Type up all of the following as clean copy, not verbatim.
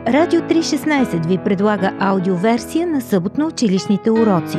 Радио 316 ви предлага аудиоверсия на съботно-училищните уроци.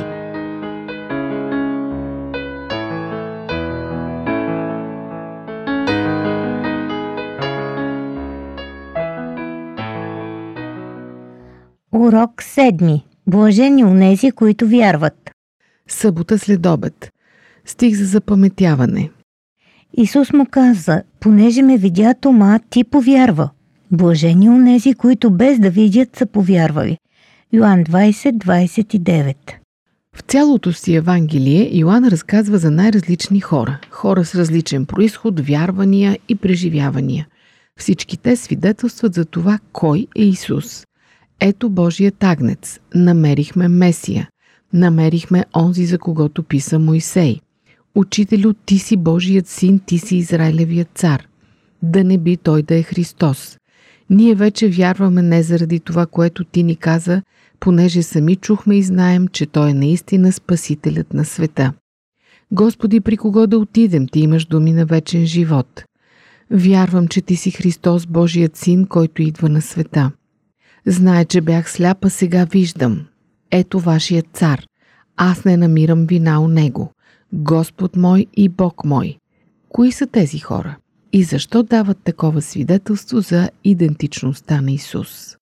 Урок 7. Блажени онези, които вярват. Събота след обед. Стих за запаметяване. Исус му каза: понеже ме видя Тома, ти повярва. Блажени онези, които без да видят са повярвали. Йоан 20:29. В цялото си Евангелие Йоан разказва за най-различни хора. Хора с различен произход, вярвания и преживявания. Всички те свидетелстват за това кой е Исус. Ето Божият агнец. Намерихме Месия. Намерихме онзи, за когото писа Мойсей. Учителю, ти си Божият син, ти си Израилевият цар. Да не би той да е Христос. Ние вече вярваме не заради това, което ти ни каза, понеже сами чухме и знаем, че той е наистина Спасителят на света. Господи, при кого да отидем? Ти имаш думи на вечен живот. Вярвам, че ти си Христос, Божият син, който идва на света. Знае, че бях сляпа, сега виждам. Ето вашият цар. Аз не намирам вина у него. Господ мой и Бог мой. Кои са тези хора? И защо дават такова свидетелство за идентичността на Исус?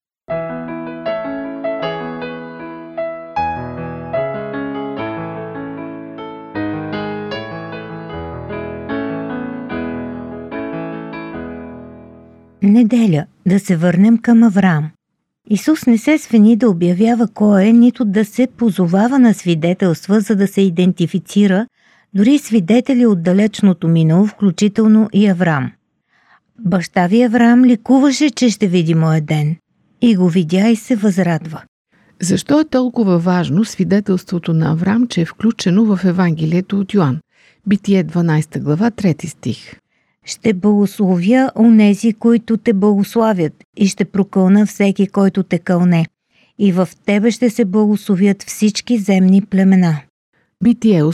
Неделя. Да се върнем към Авраам. Исус не се свени да обявява кой е, нито да се позовава на свидетелства, за да се идентифицира, дори свидетели от далечното минало, включително и Авраам. Баща ви Авраам ликуваше, че ще види моя ден. И го видя и се възрадва. Защо е толкова важно свидетелството на Авраам, че е включено в Евангелието от Йоан? Битие 12 глава, 3 стих. Ще благословя онези, които те благославят, и ще прокълна всеки, който те кълне. И в тебе ще се благословят всички земни племена. Битие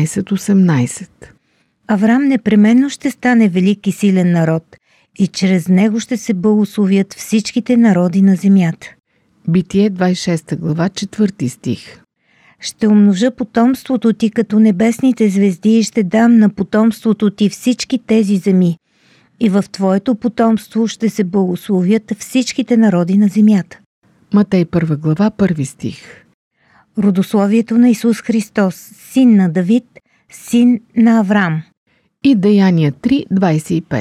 18:18. Авраам непременно ще стане велик и силен народ, и чрез него ще се благословят всичките народи на земята. Битие 26 глава, 4 стих. Ще умножа потомството ти като небесните звезди и ще дам на потомството ти всички тези земи. И в твоето потомство ще се благословят всичките народи на земята. Матей 1 глава, 1 стих. Родословието на Исус Христос, син на Давид, син на Авраам. И Деяния 3:25.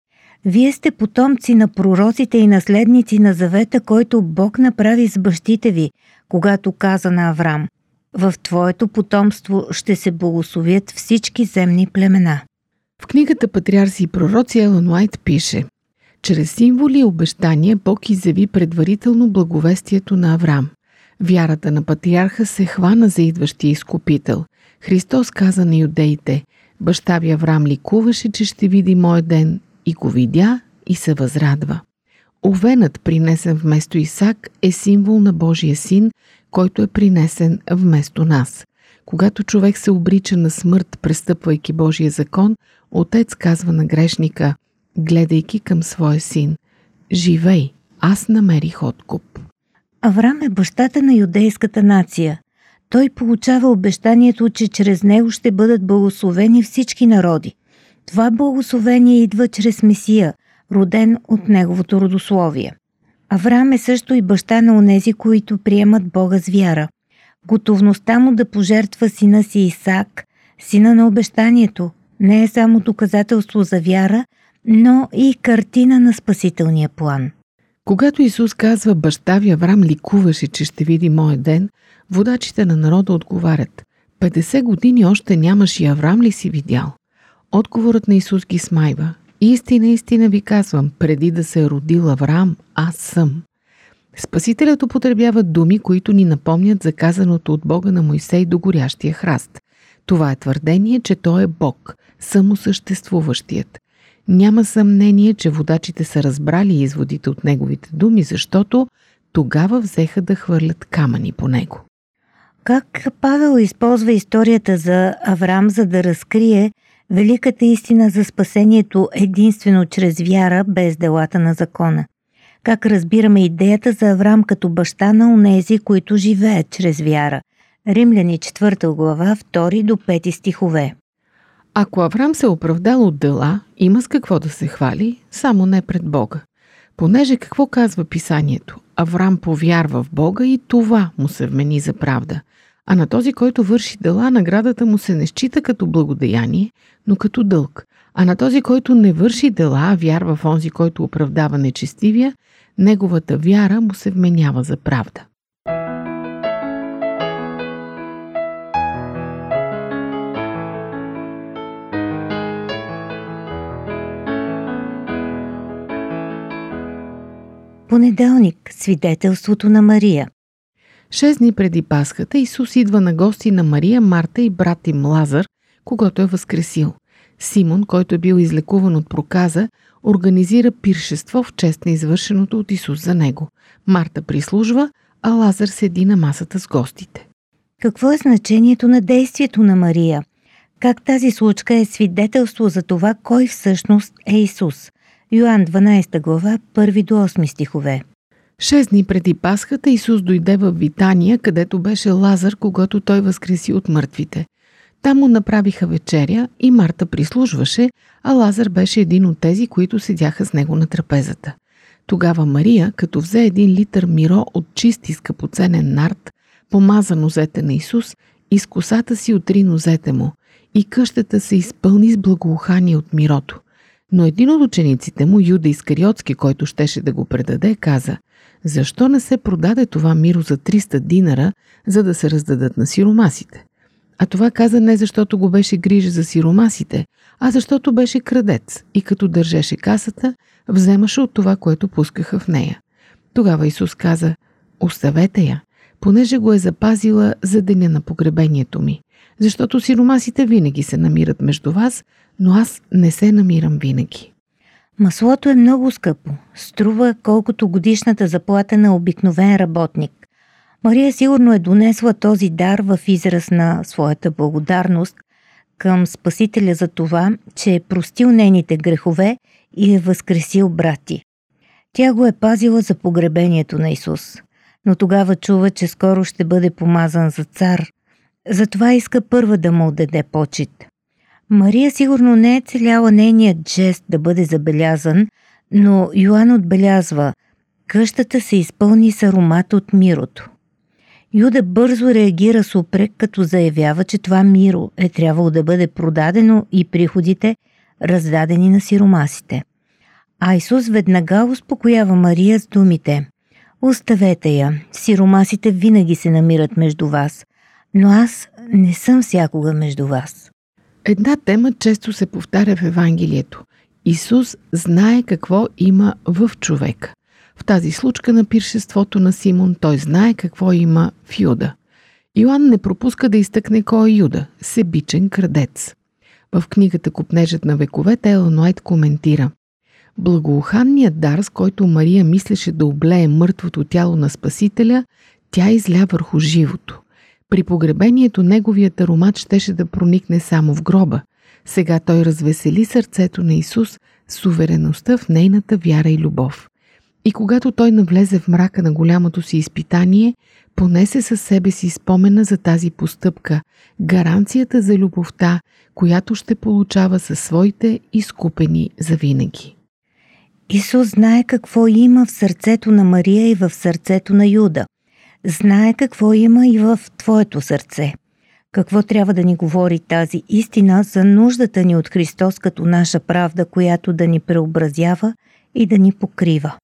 Вие сте потомци на пророците и наследници на завета, който Бог направи с бащите ви, когато каза на Авраам: в твоето потомство ще се благословят всички земни племена. В книгата Патриарси и пророци Елън Уайт пише: чрез символи и обещания Бог изяви предварително благовестието на Авраам. Вярата на патриарха се хвана за идващия изкупител. Христос каза на юдеите: баща ви Авраам ликуваше, че ще види моя ден, и го видя и се възрадва. Овенът, принесен вместо Исак, е символ на Божия син, който е принесен вместо нас. Когато човек се обрича на смърт, престъпвайки Божия закон, Отец казва на грешника, гледайки към своя син: живей, аз намерих откуп. Авраам е бащата на юдейската нация. Той получава обещанието, че чрез него ще бъдат благословени всички народи. Това благословение идва чрез Месия, роден от неговото родословие. Авраам е също и баща на онези, които приемат Бога с вяра. Готовността му да пожертва сина си Исак, сина на обещанието, не е само доказателство за вяра, но и картина на спасителния план. Когато Исус казва: баща ви Авраам ликуваше, че ще види моя ден, водачите на народа отговарят: 50 години още нямаш и Авраам ли си видял? Отговорът на Исус ги смайва: истина, истина ви казвам, преди да се е родил Авраам, аз съм. Спасителят употребява думи, които ни напомнят за казаното от Бога на Мойсей до горящия храст. Това е твърдение, че той е Бог, самосъществуващият. Няма съмнение, че водачите са разбрали изводите от неговите думи, защото тогава взеха да хвърлят камъни по него. Как Павел използва историята за Авраам, за да разкрие великата истина за спасението единствено чрез вяра, без делата на закона? как разбираме идеята за Авраам като баща на онези, които живеят чрез вяра. Римляни 4 глава, 2 до 5 стихове. Ако Авраам се оправдал от дела, има с какво да се хвали, само не пред Бога. Понеже какво казва писанието? Авраам повярва в Бога и това му се вмени за правда. А на този, който върши дела, наградата му се не счита като благодеяние, но като дълг. А на този, който не върши дела, а вярва в онзи, който оправдава нечестивия, неговата вяра му се вменява за правда. Понеделник. Свидетелството на Мария. 6 дни преди Пасхата Исус идва на гости на Мария, Марта и брат им Лазар, когато е възкресил. Симон, който е бил излекуван от проказа, организира пиршество в чест на извършеното от Исус за него. Марта прислужва, а Лазар седи на масата с гостите. Какво е значението на действието на Мария? Как тази случка е свидетелство за това, кой всъщност е Исус? Йоан 12 глава, 1 до 8 стихове. 6 дни преди Пасхата Исус дойде в Витания, където беше Лазар, когато той възкреси от мъртвите. Там му направиха вечеря и Марта прислужваше, а Лазар беше един от тези, които седяха с него на трапезата. Тогава Мария, като взе 1 литър миро от чист и скъпоценен нард, помаза нозете на Исус и с косата си отри нозете му, и къщата се изпълни с благоухание от мирото. Но един от учениците му, Юда Искариотски, който щеше да го предаде, каза: защо не се продаде това миро за 300 динара, за да се раздадат на сиромасите? А това каза не защото го беше грижа за сиромасите, а защото беше крадец и като държеше касата, вземаше от това, което пускаха в нея. Тогава Исус каза: оставете я, понеже го е запазила за деня на погребението ми, защото сиромасите винаги се намират между вас, но аз не се намирам винаги. Маслото е много скъпо. Струва колкото годишната заплата на обикновен работник. Мария сигурно е донесла този дар в израз на своята благодарност към Спасителя за това, че е простил нейните грехове и е възкресил брати. Тя го е пазила за погребението на Исус, но тогава чува, че скоро ще бъде помазан за цар. Затова иска първа да му отдаде почит. Мария сигурно не е целяла нейният жест да бъде забелязан, но Йоан отбелязва: къщата се изпълни с аромат от мирото. Юда бързо реагира с упрек, като заявява, че това миро е трябвало да бъде продадено и приходите раздадени на сиромасите. А Исус веднага успокоява Мария с думите: оставете я, сиромасите винаги се намират между вас, но аз не съм всякога между вас. Една тема често се повтаря в Евангелието. Исус знае какво има в човека. В тази случка на пиршеството на Симон той знае какво има в Юда. Йоан не пропуска да изтъкне кой е Юда – себичен крадец. В книгата Копнежът на вековете Елън Уайт коментира: благоуханният дар, с който Мария мислеше да облее мъртвото тяло на Спасителя, тя изля върху живото. При погребението неговият аромат щеше да проникне само в гроба. Сега той развесели сърцето на Исус с увереността в нейната вяра и любов. И когато той навлезе в мрака на голямото си изпитание, понесе със себе си спомена за тази постъпка, гаранцията за любовта, която ще получава със своите изкупени завинаги. Исус знае какво има в сърцето на Мария и в сърцето на Юда. Знае какво има и в твоето сърце. Какво трябва да ни говори тази истина за нуждата ни от Христос като наша правда, която да ни преобразява и да ни покрива.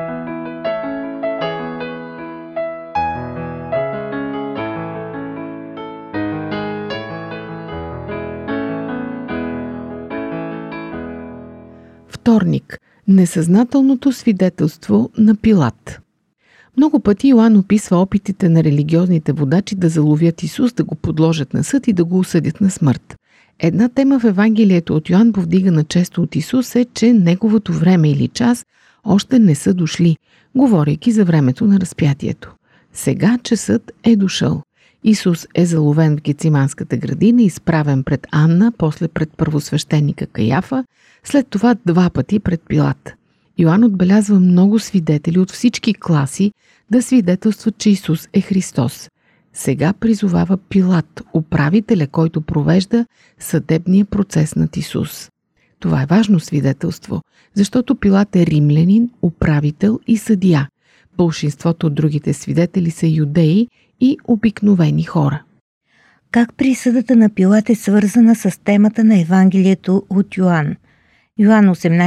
Вторник. Несъзнателното свидетелство на Пилат. Много пъти Йоан описва опитите на религиозните водачи да заловят Исус, да го подложат на съд и да го осъдят на смърт. Една тема в Евангелието от Йоан, повдигана често от Исус, е, че неговото време или час още не са дошли, говорейки за времето на разпятието. Сега часът е дошъл. Исус е заловен в Гециманската градина, изправен пред Анна, после пред първосвещеника Каяфа, след това 2 пъти пред Пилат. Йоан отбелязва много свидетели от всички класи да свидетелстват, че Исус е Христос. Сега призовава Пилат, управителя, който провежда съдебния процес над Исус. Това е важно свидетелство, защото Пилат е римлянин, управител и съдия. Болшинството от другите свидетели са юдеи и обикновени хора. Как присъдата на Пилат е свързана с темата на Евангелието от Йоан? Йоан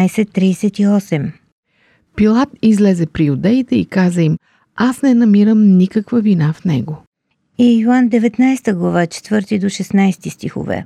18:38. Пилат излезе при юдеите и каза им: аз не намирам никаква вина в него. И Йоан 19 глава 4 до 16 стихове.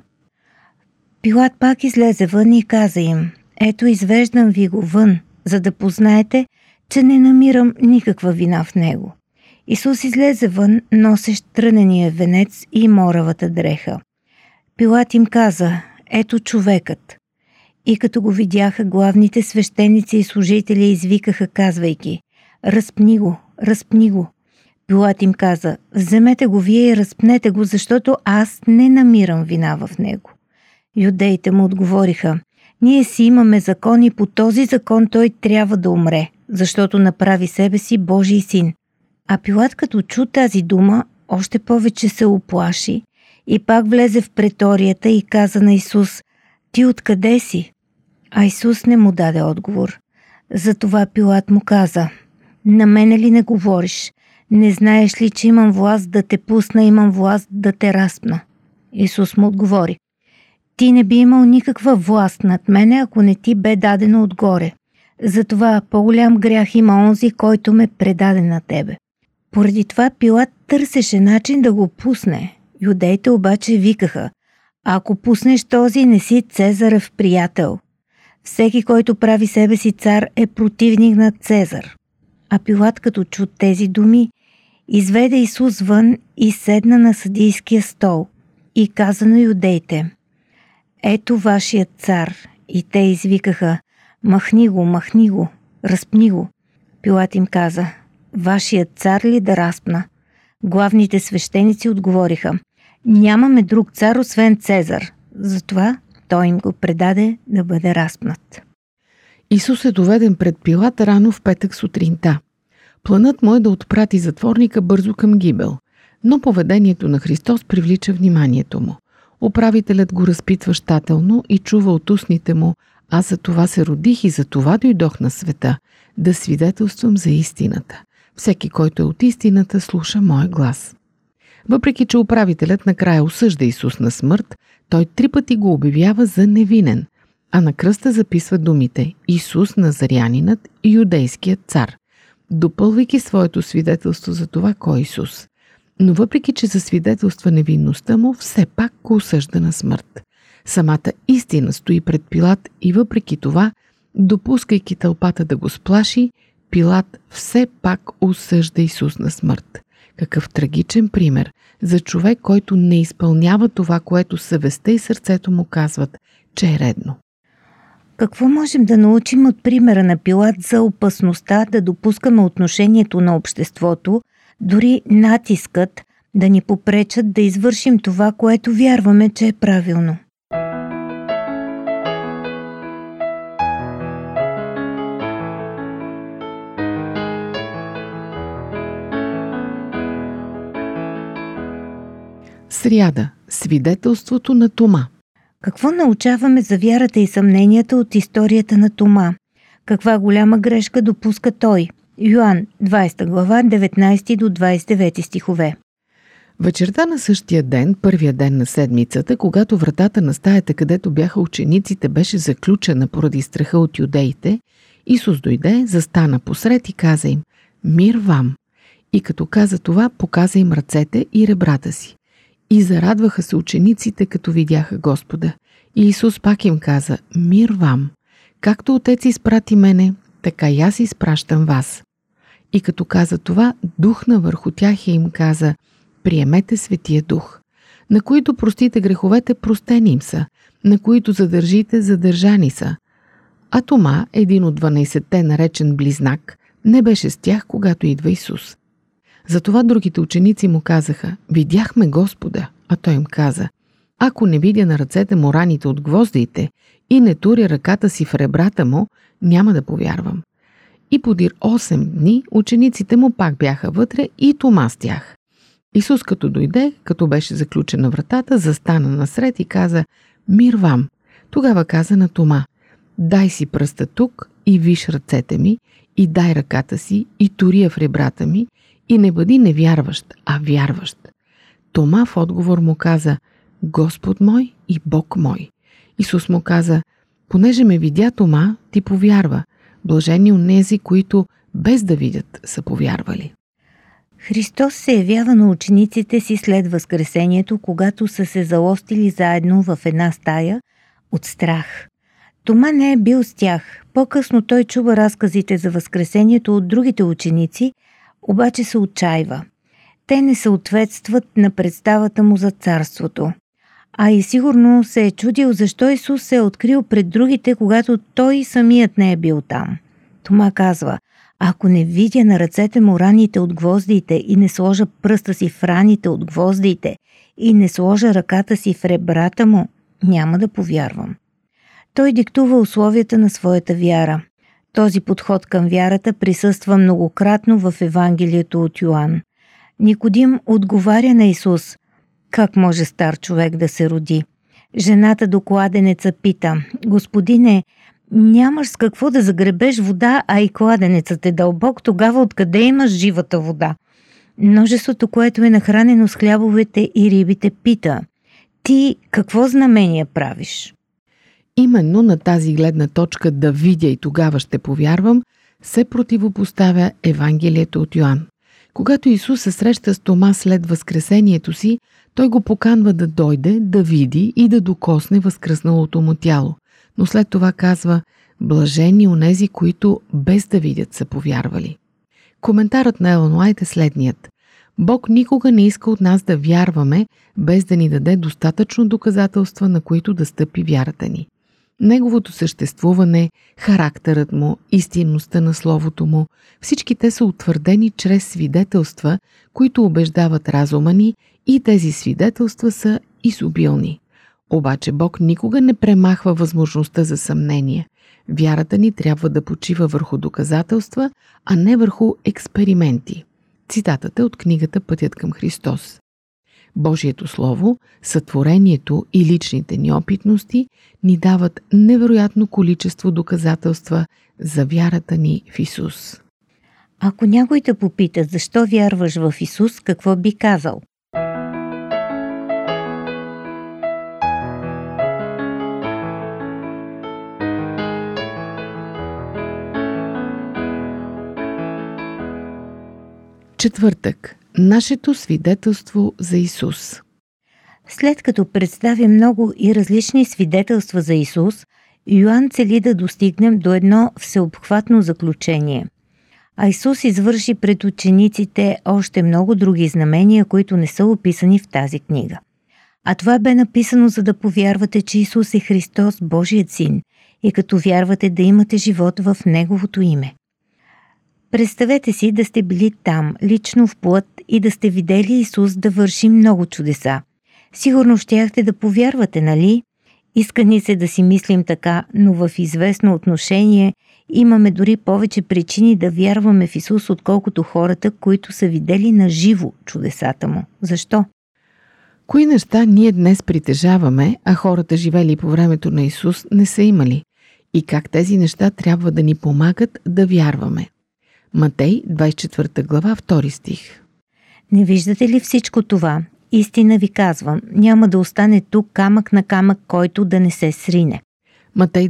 Пилат пак излезе вън и каза им: ето извеждам ви го вън, за да познаете, че не намирам никаква вина в него. Исус излезе вън, носещ трънения венец и моравата дреха. Пилат им каза: ето човекът. И като го видяха, главните свещеници и служители извикаха, казвайки: разпни го, разпни го. Пилат им каза: вземете го вие и разпнете го, защото аз не намирам вина в него. Юдеите му отговориха: ние си имаме закон и по този закон той трябва да умре, защото направи себе си Божий син. А Пилат, като чу тази дума, още повече се уплаши и пак влезе в преторията и каза на Исус: ти откъде си? А Исус не му даде отговор. Затова Пилат му каза: на мене ли не говориш? Не знаеш ли, че имам власт да те пусна, имам власт да те разпна? Исус му отговори: ти не би имал никаква власт над мене, ако не ти бе дадено отгоре. Затова по-голям грях има онзи, който ме предаде на тебе. Поради това Пилат търсеше начин да го пусне. Юдеите обаче викаха: ако пуснеш този, не си Цезарев приятел. Всеки, който прави себе си цар, е противник на Цезар. А Пилат, като чу тези думи, изведе Исус вън и седна на съдийския стол и каза на юдеите: ето вашият цар. И те извикаха: махни го, разпни го. Пилат им каза: вашият цар ли да разпна? Главните свещеници отговориха: нямаме друг цар освен Цезар. Затова той им го предаде да бъде разпнат. Исус е доведен пред Пилат рано в петък сутринта. Планът му е да отпрати затворника бързо към гибел, но поведението на Христос привлича вниманието му. Управителят го разпитва щателно и чува от устните му: аз за това се родих и за това дойдох на света, да свидетелствам за истината. Всеки, който е от истината, слуша моя глас. Въпреки че управителят накрая осъжда Исус на смърт, той 3 пъти го обявява за невинен, а на кръста записва думите: Исус Назарянинът и юдейският цар, допълвайки своето свидетелство за това кой е Исус. Но въпреки че засвидетелства невинността му, все пак го осъжда на смърт. Самата истина стои пред Пилат и въпреки това, допускайки тълпата да го сплаши, Пилат все пак осъжда Исус на смърт. Какъв трагичен пример за човек, който не изпълнява това, което съвестта и сърцето му казват, че е редно. Какво можем да научим от примера на Пилат за опасността да допускаме отношението на обществото, дори натискът, да ни попречат да извършим това, което вярваме, че е правилно? Сряда. Свидетелството на Тома. Какво научаваме за вярата и съмненията от историята на Тома? Каква голяма грешка допуска той? Йоан, 20 глава, 19 до 29 стихове. Вечерта на същия ден, първия ден на седмицата, когато вратата на стаята, където бяха учениците, беше заключена поради страха от юдеите, Исус дойде, застана посред и каза им: мир вам! И като каза това, показа им ръцете и ребрата си. И зарадваха се учениците, като видяха Господа. И Исус пак им каза: мир вам! Както Отец изпрати мене, така и аз изпращам вас. И като каза това, духна върху тях и им каза: приемете Светия Дух. На които простите греховете, простени им са, на които задържите, задържани са. А Тома, един от 12-те, наречен Близнак, не беше с тях, когато идва Исус. Затова другите ученици му казаха: видяхме Господа. А той им каза: ако не видя на ръцете му раните от гвоздиите и не туря ръката си в ребрата му, няма да повярвам. И подир 8 дни учениците му пак бяха вътре и Тома с тях. Исус като дойде, като беше заключена вратата, застана насред и каза: „Мир вам!“ Тогава каза на Тома: „Дай си пръста тук и виж ръцете ми, и дай ръката си и тури я в ребрата ми, и не бъди невярващ, а вярващ.“ Тома в отговор му каза: „Господ мой и Бог мой.“ Исус му каза: „Понеже ме видя Тома, ти повярва. Блажени онези, които без да видят са повярвали.“ Христос се явява на учениците си след Възкресението, когато са се залостили заедно в една стая от страх. Тома не е бил с тях. По-късно той чува разказите за Възкресението от другите ученици, обаче се отчайва. Те не съответстват на представата му за царството. А и сигурно се е чудил защо Исус се е открил пред другите, когато той самият не е бил там. Тома казва: „Ако не видя на ръцете му раните от гвоздиите и не сложа пръста си в раните от гвоздиите и не сложа ръката си в ребрата му, няма да повярвам.“ Той диктува условията на своята вяра. Този подход към вярата присъства многократно в Евангелието от Йоан. Никодим отговаря на Исус: „Как може стар човек да се роди?“ Жената до кладенеца пита: „Господине, нямаш с какво да загребеш вода, а и кладенецът е дълбок, тогава откъде имаш живата вода?“ Множеството, което е нахранено с хлябовете и рибите, пита: „Ти какво знамение правиш?“ Именно на тази гледна точка да видя и тогава ще повярвам, се противопоставя Евангелието от Йоан. Когато Исус се среща с Тома след възкресението си, той го поканва да дойде, да види и да докосне възкръсналото му тяло. Но след това казва: „Блажени онези, които без да видят са повярвали.“ Коментарът на Елън Уайт е следният: „Бог никога не иска от нас да вярваме, без да ни даде достатъчно доказателства, на които да стъпи вярата ни. Неговото съществуване, характерът му, истинността на словото му, всички те са утвърдени чрез свидетелства, които убеждават разума ни, и тези свидетелства са изобилни. Обаче Бог никога не премахва възможността за съмнение. Вярата ни трябва да почива върху доказателства, а не върху експерименти.“ Цитатът е от книгата „Пътят към Христос“. Божието Слово, сътворението и личните ни опитности ни дават невероятно количество доказателства за вярата ни в Исус. Ако някой те попита защо вярваш в Исус, какво би казал? Четвъртък. Нашето свидетелство за Исус. След като представя много и различни свидетелства за Исус, Йоан цели да достигнем до едно всеобхватно заключение. А Исус извърши пред учениците още много други знамения, които не са описани в тази книга. А това бе написано, за да повярвате, че Исус е Христос, Божият Син, и като вярвате да имате живот в Неговото име. Представете си да сте били там, лично в плът, и да сте видели Исус да върши много чудеса. Сигурно щяхте да повярвате, нали? Иска ни се да си мислим така, но в известно отношение имаме дори повече причини да вярваме в Исус, отколкото хората, които са видели на живо чудесата му. Защо? Кои неща ние днес притежаваме, а хората, живели по времето на Исус, не са имали? И как тези неща трябва да ни помагат да вярваме? Матей, 24 глава, 2 стих. Не виждате ли всичко това? Истина ви казвам, няма да остане тук камък на камък, който да не се срине. Матей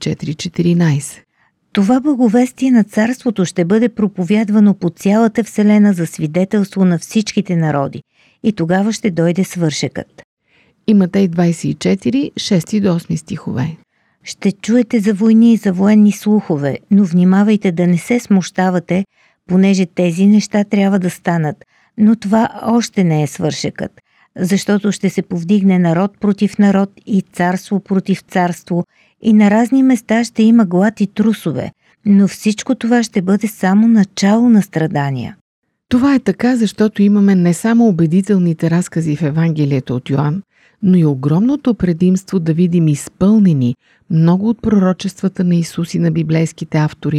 24:14. Това благовестие на царството ще бъде проповядвано по цялата вселена за свидетелство на всичките народи, и тогава ще дойде свършекът. И Матей 24, 6-8 стихове. Ще чуете за войни и за военни слухове, но внимавайте да не се смущавате, понеже тези неща трябва да станат, но това още не е свършекът, защото ще се повдигне народ против народ и царство против царство, и на разни места ще има глад и трусове, но всичко това ще бъде само начало на страдания. Това е така, защото имаме не само убедителните разкази в Евангелието от Йоан, но и огромното предимство да видим изпълнени много от пророчествата на Исус и на библейските автори,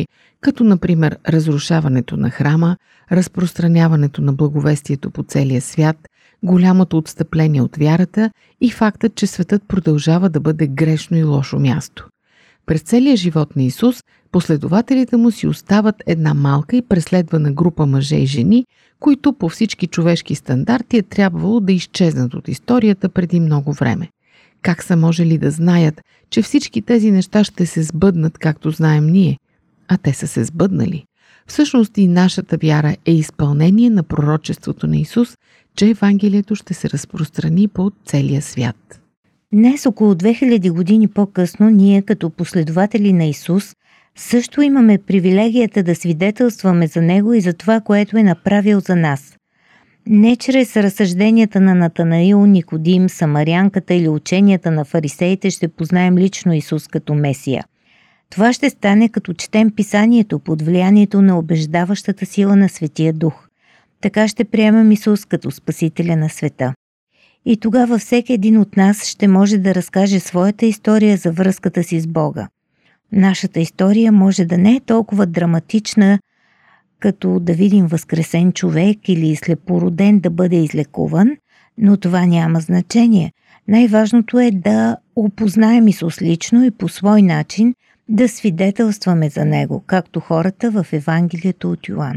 като например разрушаването на храма, разпространяването на благовестието по целия свят, голямото отстъпление от вярата и фактът, че светът продължава да бъде грешно и лошо място. През целия живот на Исус, последователите му си остават една малка и преследвана група мъже и жени, които по всички човешки стандарти е трябвало да изчезнат от историята преди много време. Как са можели да знаят, че всички тези неща ще се сбъднат, както знаем ние? А те са се сбъднали. Всъщност и нашата вяра е изпълнение на пророчеството на Исус, че Евангелието ще се разпространи по целия свят. Днес, около 2000 години по-късно, ние като последователи на Исус също имаме привилегията да свидетелстваме за Него и за това, което е направил за нас. Не чрез разсъжденията на Натанаил, Никодим, Самарянката или ученията на фарисеите ще познаем лично Исус като Месия. Това ще стане като четем Писанието под влиянието на убеждаващата сила на Светия Дух. Така ще приемем Исус като Спасителя на света. И тогава всеки един от нас ще може да разкаже своята история за връзката си с Бога. Нашата история може да не е толкова драматична, като да видим възкресен човек или слепороден да бъде излекуван, но това няма значение. Най-важното е да опознаем Исус лично и по свой начин да свидетелстваме за Него, както хората в Евангелието от Йоан.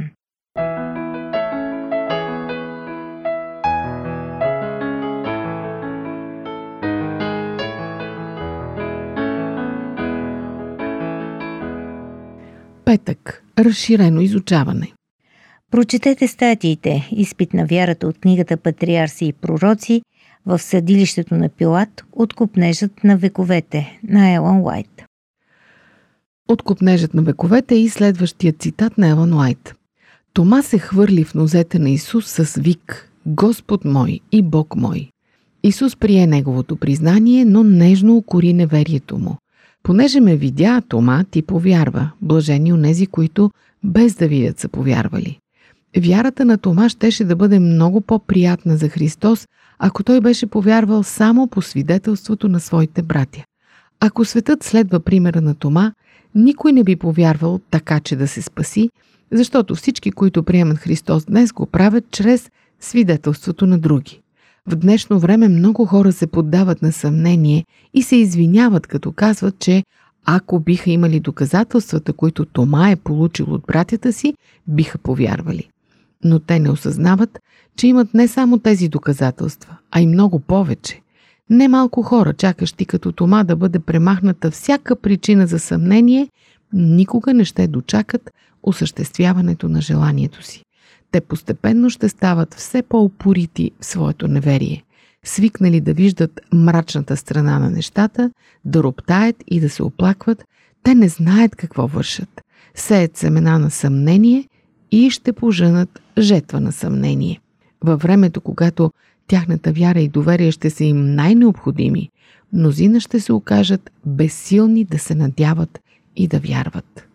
Петък. Разширено изучаване. Прочетете статиите "Изпит на вярата" от книгата "Патриарси и пророци" в съдилището на Пилат, "Откупнежът на вековете" на Елън Уайт. Откупнежът на вековете и следващият цитат на Елън Уайт. Тома се хвърли в нозете на Исус с вик: "Господ мой и Бог мой". Исус прие неговото признание, но нежно укори неверието му. Понеже ме видя, Тома, ти повярва. Блажени онези, които без да видят са повярвали. Вярата на Тома щеше да бъде много по-приятна за Христос, ако той беше повярвал само по свидетелството на своите братя. Ако светът следва примера на Тома, никой не би повярвал така, че да се спаси, защото всички, които приемат Христос днес, го правят чрез свидетелството на други. В днешно време много хора се поддават на съмнение и се извиняват, като казват, че ако биха имали доказателствата, които Тома е получил от братята си, биха повярвали. Но те не осъзнават, че имат не само тези доказателства, а и много повече. Немалко хора, чакащи като Тома да бъде премахната всяка причина за съмнение, никога не ще дочакат осъществяването на желанието си. Те постепенно ще стават все по-упорити в своето неверие, свикнали да виждат мрачната страна на нещата, да роптаят и да се оплакват. Те не знаят какво вършат. Сеят семена на съмнение и ще пожънат жетва на съмнение. Във времето, когато тяхната вяра и доверие ще са им най-необходими, мнозина ще се окажат безсилни да се надяват и да вярват.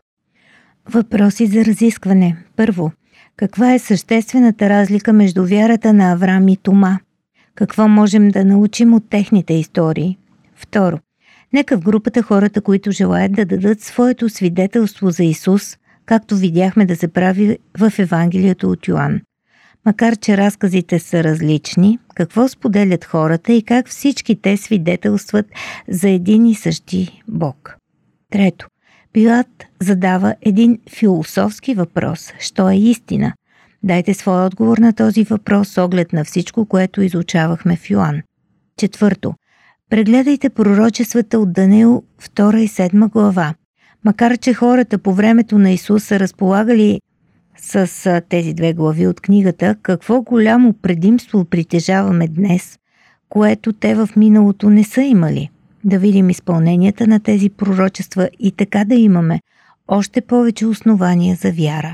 Въпроси за разискване. Първо, каква е съществената разлика между вярата на Аврам и Тома? Какво можем да научим от техните истории? Второ, нека в групата хората, които желаят да дадат своето свидетелство за Исус, както видяхме да се прави в Евангелието от Йоан. Макар че разказите са различни, какво споделят хората и как всички те свидетелстват за един и същи Бог? Трето, Пилат задава един философски въпрос: що е истина? Дайте своя отговор на този въпрос с оглед на всичко, което изучавахме в Йоан. Четвърто, прегледайте пророчествата от Даниил 2 и 7 глава. Макар че хората по времето на Исус са разполагали с тези две глави от книгата, какво голямо предимство притежаваме днес, което те в миналото не са имали? Да видим изпълненията на тези пророчества и така да имаме още повече основания за вяра.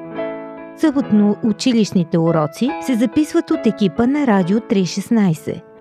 Съботно училищните уроци се записват от екипа на Радио 316.